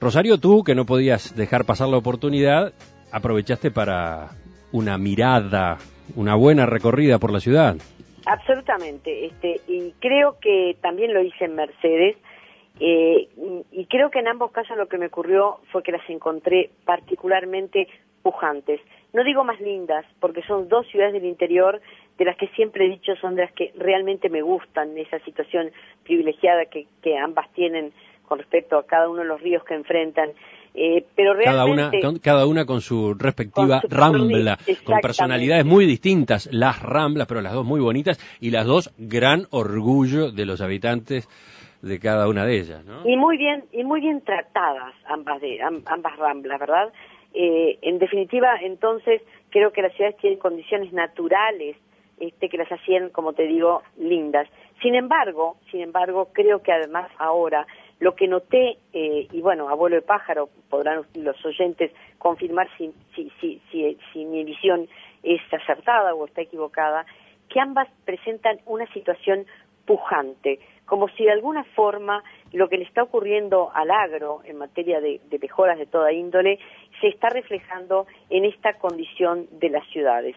Rosario, tú, que no podías dejar pasar la oportunidad, aprovechaste para una mirada, una buena recorrida por la ciudad. Absolutamente, y creo que también lo hice en Mercedes, y creo que en ambos casos lo que me ocurrió fue que las encontré particularmente pujantes. No digo más lindas, porque son dos ciudades del interior de las que siempre he dicho son de las que realmente me gustan, esa situación privilegiada que ambas tienen con respecto a cada uno de los ríos que enfrentan. Pero realmente cada una con su respectiva rambla, con personalidades muy distintas, las ramblas, pero las dos muy bonitas y las dos gran orgullo de los habitantes de cada una de ellas, ¿no? Y muy bien tratadas ambas ramblas, ¿verdad? En definitiva, entonces, creo que las ciudades tienen condiciones naturales que las hacían, como te digo, lindas. Sin embargo, creo que además ahora lo que noté, y bueno, a vuelo de pájaro, podrán los oyentes confirmar si mi visión es acertada o está equivocada, que ambas presentan una situación pujante, como si de alguna forma lo que le está ocurriendo al agro en materia de mejoras de toda índole se está reflejando en esta condición de las ciudades.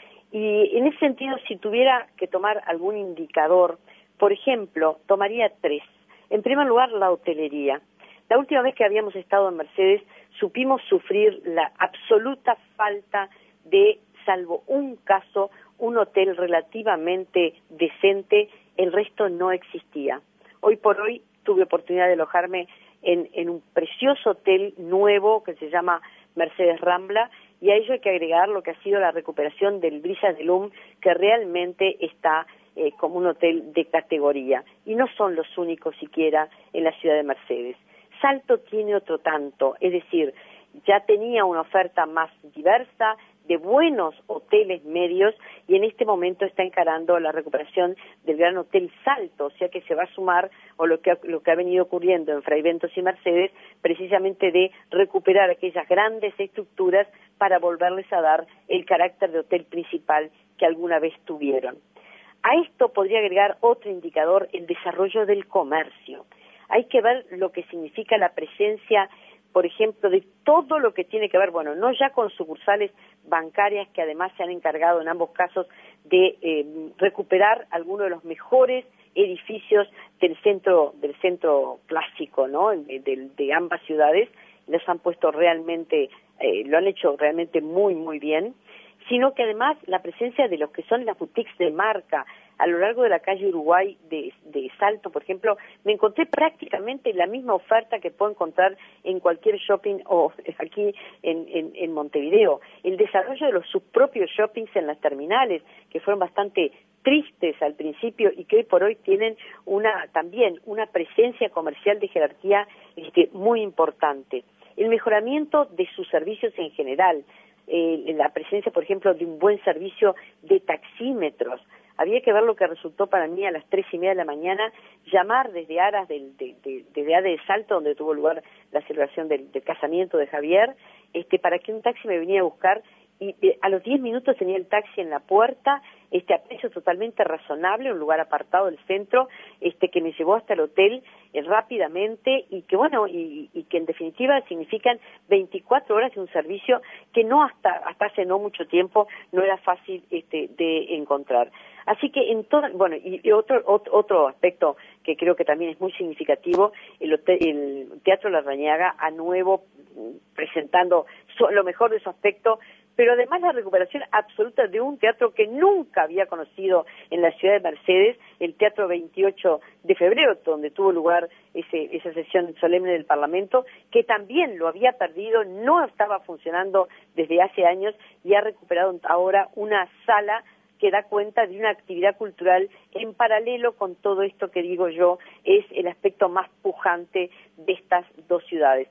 Y en ese sentido, si tuviera que tomar algún indicador, por ejemplo, tomaría tres. En primer lugar, la hotelería. La última vez que habíamos estado en Mercedes, supimos sufrir la absoluta falta de, salvo un caso, un hotel relativamente decente, el resto no existía. Hoy por hoy tuve oportunidad de alojarme en un precioso hotel nuevo que se llama Mercedes Rambla, y a ello hay que agregar lo que ha sido la recuperación del Brisas del que realmente está como un hotel de categoría. Y no son los únicos siquiera en la ciudad de Mercedes. Salto tiene otro tanto, es decir, ya tenía una oferta más diversa, de buenos hoteles medios, y en este momento está encarando la recuperación del Gran Hotel Salto, o sea que se va a sumar o lo que ha venido ocurriendo en Fray Bentos y Mercedes, precisamente de recuperar aquellas grandes estructuras para volverles a dar el carácter de hotel principal que alguna vez tuvieron. A esto podría agregar otro indicador, el desarrollo del comercio. Hay que ver lo que significa la presencia, por ejemplo, de todo lo que tiene que ver, bueno, no ya con sucursales bancarias que además se han encargado en ambos casos de recuperar algunos de los mejores edificios del centro clásico, ¿no? De ambas ciudades, los han puesto realmente, lo han hecho realmente muy, muy bien, sino que además la presencia de los que son las boutiques de marca a lo largo de la calle Uruguay de Salto, por ejemplo, me encontré prácticamente la misma oferta que puedo encontrar en cualquier shopping o aquí en Montevideo. El desarrollo de sus propios shoppings en las terminales, que fueron bastante tristes al principio y que hoy por hoy tienen también una presencia comercial de jerarquía muy importante. El mejoramiento de sus servicios en general, la presencia, por ejemplo, de un buen servicio de taxímetros. Había que ver lo que resultó para mí a las 3:30 de la mañana, llamar desde Aras, desde Aras de Salto, donde tuvo lugar la celebración del casamiento de Javier, para que un taxi me viniera a buscar, y a los 10 minutos tenía el taxi en la puerta, a precio totalmente razonable, un lugar apartado del centro, que me llevó hasta el hotel rápidamente, y que bueno, y que en definitiva significan 24 horas de un servicio que no hasta hace no mucho tiempo no era fácil de encontrar. Así que bueno, y otro aspecto que creo que también es muy significativo, el Teatro Larrañaga a nuevo presentando lo mejor de su aspecto, pero además la recuperación absoluta de un teatro que nunca había conocido en la ciudad de Mercedes, el Teatro 28 de Febrero, donde tuvo lugar esa sesión solemne del Parlamento, que también lo había perdido, no estaba funcionando desde hace años, y ha recuperado ahora una sala que da cuenta de una actividad cultural en paralelo con todo esto que digo yo es el aspecto más pujante de estas dos ciudades.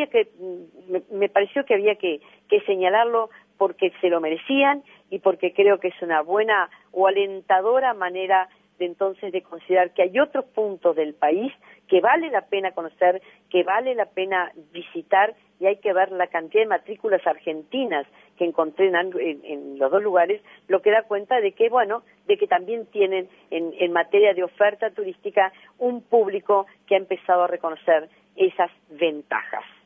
Me pareció que había que señalarlo porque se lo merecían y porque creo que es una buena o alentadora manera de considerar que hay otros puntos del país que vale la pena conocer, que vale la pena visitar, y hay que ver la cantidad de matrículas argentinas que encontré en los dos lugares, lo que da cuenta de que, bueno, de que también tienen en materia de oferta turística un público que ha empezado a reconocer esas ventajas.